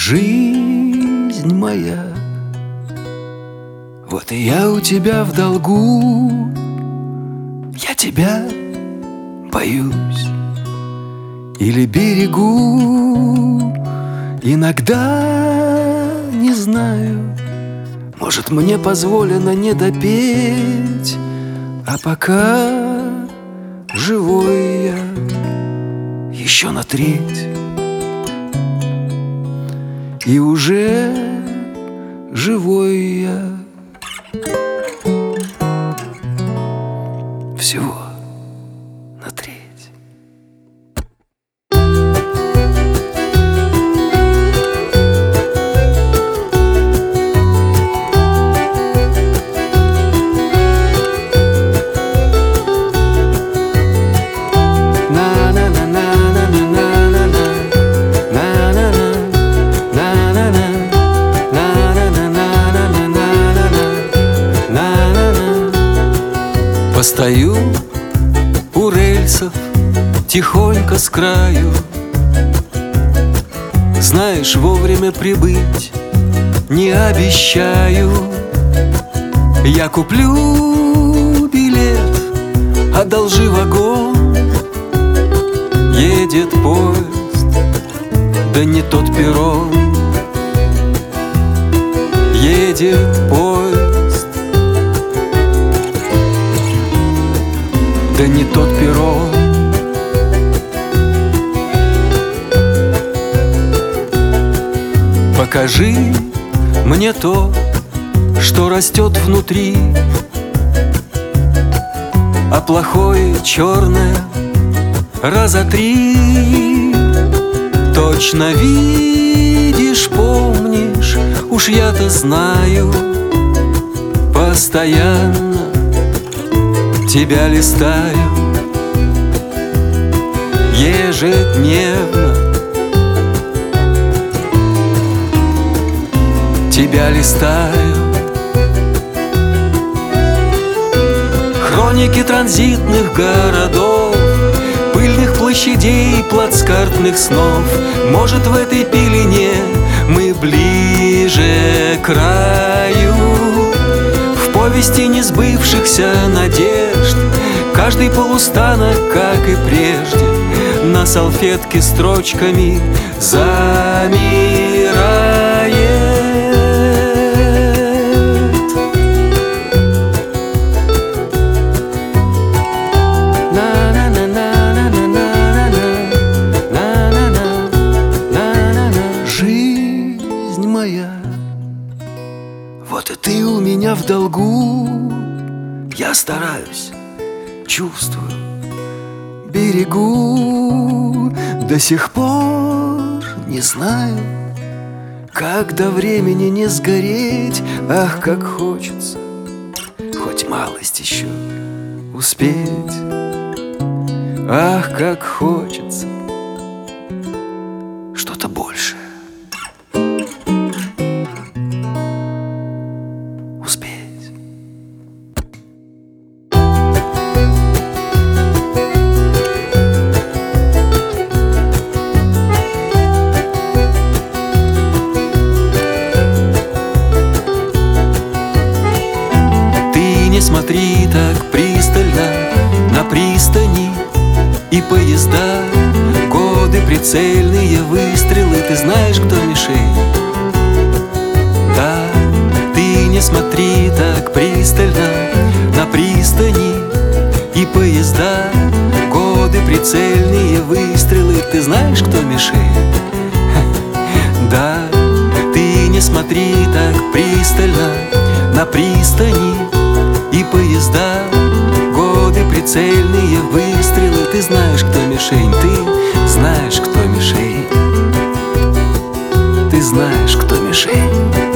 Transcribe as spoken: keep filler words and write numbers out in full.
Жизнь моя, вот и я у тебя в долгу. Я тебя боюсь или берегу. Иногда не знаю, может, мне позволено не допеть, а пока живой я еще на треть. И уже живой я всего на треть. Постою у рельсов тихонько с краю. Знаешь, вовремя прибыть не обещаю. Я куплю билет, одолжи вагон. Едет поезд, да не тот перрон. Едет поезд, да не тот перрон. Покажи мне то, что растет внутри, а плохое черное раза три. Точно видишь, помнишь, уж я-то знаю, постоянно тебя листаю ежедневно. Тебя листаю. Хроники транзитных городов, пыльных площадей, плацкартных снов. Может, в этой пелене мы ближе к краю. В повести несбывшихся надежд каждый полустанок, как и прежде, на салфетке строчками замирает. Жизнь моя, вот и ты у меня в долгу. Я стараюсь, чувствую, берегу. До сих пор не знаю, как до времени не сгореть. Ах, как хочется хоть малость еще успеть. Ах, как хочется что-то большее успеть. Не смотри так пристально на пристани и поезда. Годы, прицельные выстрелы, ты знаешь, кто мишень. Да, ты не смотри так пристально на пристани и поезда. Годы, прицельные выстрелы, ты знаешь, кто мишень. Да, ты не смотри так пристально на пристани и поезда. Годы, прицельные выстрелы, ты знаешь, кто мишень. Ты знаешь, кто мишень. Ты знаешь, кто мишень.